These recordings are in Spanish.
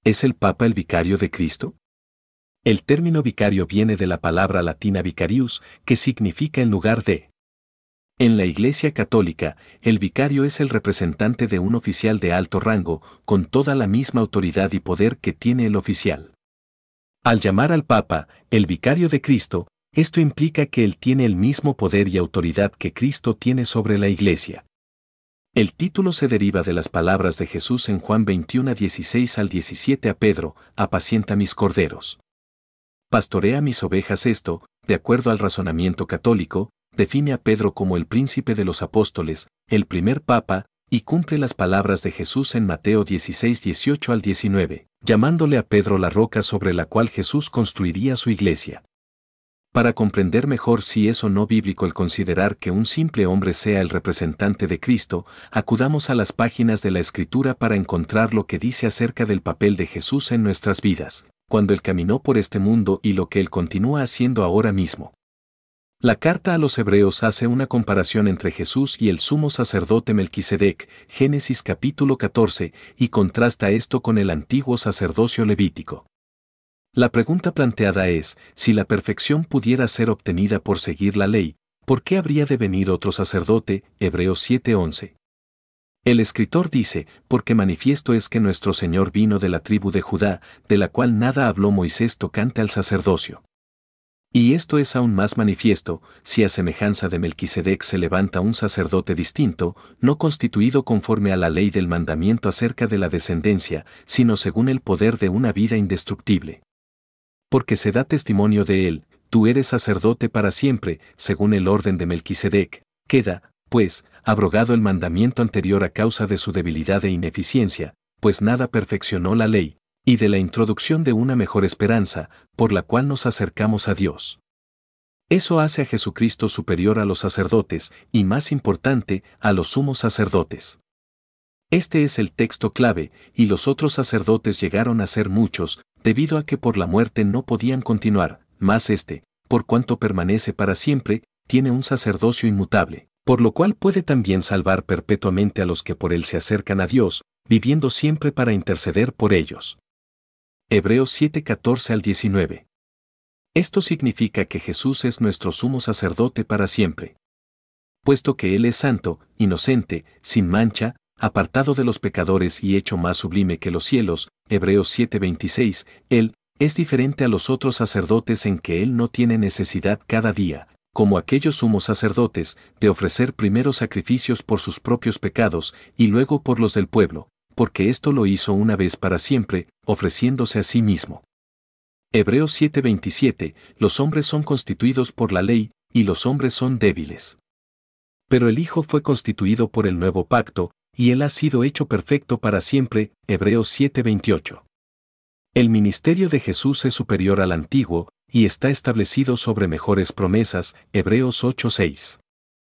¿Es el Papa el vicario de Cristo? El término vicario viene de la palabra latina vicarius, que significa en lugar de. En la Iglesia Católica, el vicario es el representante de un oficial de alto rango, con toda la misma autoridad y poder que tiene el oficial. Al llamar al Papa, el vicario de Cristo, esto implica que él tiene el mismo poder y autoridad que Cristo tiene sobre la Iglesia. El título se deriva de las palabras de Jesús en Juan 21, 16 al 17 a Pedro: apacienta mis corderos. Pastorea mis ovejas. Esto, de acuerdo al razonamiento católico, define a Pedro como el príncipe de los apóstoles, el primer papa, y cumple las palabras de Jesús en Mateo 16, 18 al 19, llamándole a Pedro la roca sobre la cual Jesús construiría su iglesia. Para comprender mejor si es o no bíblico el considerar que un simple hombre sea el representante de Cristo, acudamos a las páginas de la Escritura para encontrar lo que dice acerca del papel de Jesús en nuestras vidas, cuando Él caminó por este mundo y lo que Él continúa haciendo ahora mismo. La carta a los Hebreos hace una comparación entre Jesús y el sumo sacerdote Melquisedec, Génesis capítulo 14, y contrasta esto con el antiguo sacerdocio levítico. La pregunta planteada es, si la perfección pudiera ser obtenida por seguir la ley, ¿por qué habría de venir otro sacerdote? Hebreos 7:11. El escritor dice, porque manifiesto es que nuestro Señor vino de la tribu de Judá, de la cual nada habló Moisés tocante al sacerdocio. Y esto es aún más manifiesto, si a semejanza de Melquisedec se levanta un sacerdote distinto, no constituido conforme a la ley del mandamiento acerca de la descendencia, sino según el poder de una vida indestructible. Porque se da testimonio de él, tú eres sacerdote para siempre, según el orden de Melquisedec. Queda, pues, abrogado el mandamiento anterior a causa de su debilidad e ineficiencia, pues nada perfeccionó la ley, y de la introducción de una mejor esperanza, por la cual nos acercamos a Dios. Eso hace a Jesucristo superior a los sacerdotes, y más importante, a los sumos sacerdotes. Este es el texto clave, y los otros sacerdotes llegaron a ser muchos, debido a que por la muerte no podían continuar, mas este, por cuanto permanece para siempre, tiene un sacerdocio inmutable, por lo cual puede también salvar perpetuamente a los que por él se acercan a Dios, viviendo siempre para interceder por ellos. Hebreos 7, 14 al 19. Esto significa que Jesús es nuestro sumo sacerdote para siempre. Puesto que Él es santo, inocente, sin mancha, apartado de los pecadores y hecho más sublime que los cielos, Hebreos 7:26, Él es diferente a los otros sacerdotes en que Él no tiene necesidad cada día, como aquellos sumos sacerdotes, de ofrecer primero sacrificios por sus propios pecados y luego por los del pueblo, porque esto lo hizo una vez para siempre, ofreciéndose a sí mismo. Hebreos 7:27, los hombres son constituidos por la ley, y los hombres son débiles. Pero el Hijo fue constituido por el nuevo pacto, y Él ha sido hecho perfecto para siempre, Hebreos 7:28. El ministerio de Jesús es superior al antiguo, y está establecido sobre mejores promesas, Hebreos 8:6.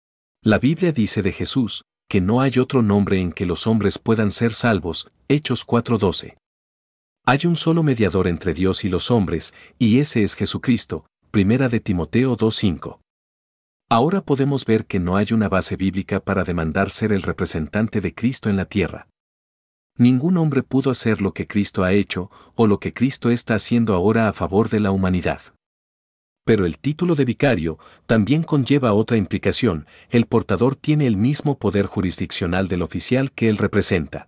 La Biblia dice de Jesús, que no hay otro nombre en que los hombres puedan ser salvos, Hechos 4:12. Hay un solo mediador entre Dios y los hombres, y ese es Jesucristo, Primera de Timoteo 2:5. Ahora podemos ver que no hay una base bíblica para demandar ser el representante de Cristo en la tierra. Ningún hombre pudo hacer lo que Cristo ha hecho, o lo que Cristo está haciendo ahora a favor de la humanidad. Pero el título de vicario también conlleva otra implicación: el portador tiene el mismo poder jurisdiccional del oficial que él representa.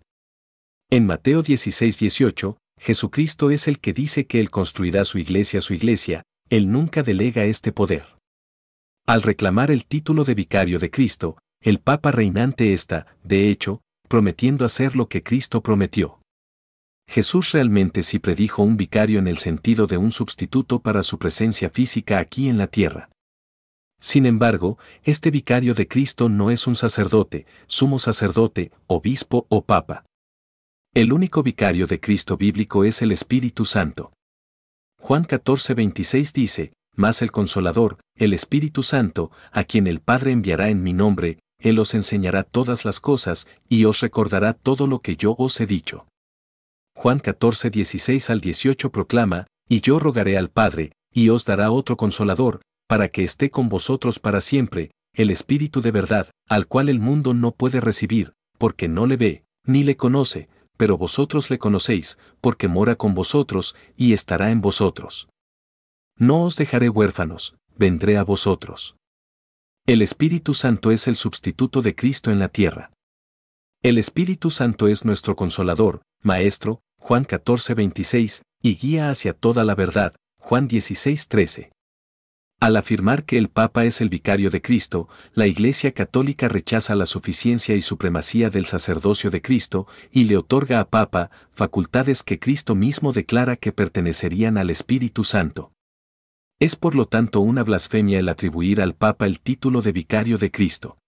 En Mateo 16:18, Jesucristo es el que dice que él construirá su iglesia, él nunca delega este poder. Al reclamar el título de vicario de Cristo, el Papa reinante está, de hecho, prometiendo hacer lo que Cristo prometió. Jesús realmente sí predijo un vicario en el sentido de un sustituto para su presencia física aquí en la tierra. Sin embargo, este vicario de Cristo no es un sacerdote, sumo sacerdote, obispo o papa. El único vicario de Cristo bíblico es el Espíritu Santo. Juan 14:26 dice, mas el Consolador, el Espíritu Santo, a quien el Padre enviará en mi nombre, Él os enseñará todas las cosas, y os recordará todo lo que yo os he dicho. Juan 14:16 al 18 proclama, y yo rogaré al Padre, y os dará otro Consolador, para que esté con vosotros para siempre, el Espíritu de verdad, al cual el mundo no puede recibir, porque no le ve, ni le conoce, pero vosotros le conocéis, porque mora con vosotros y estará en vosotros. No os dejaré huérfanos, vendré a vosotros. El Espíritu Santo es el sustituto de Cristo en la tierra. El Espíritu Santo es nuestro consolador, Maestro, Juan 14:26, y guía hacia toda la verdad, Juan 16:13. Al afirmar que el Papa es el vicario de Cristo, la Iglesia Católica rechaza la suficiencia y supremacía del sacerdocio de Cristo y le otorga a Papa facultades que Cristo mismo declara que pertenecerían al Espíritu Santo. Es por lo tanto una blasfemia el atribuir al Papa el título de vicario de Cristo.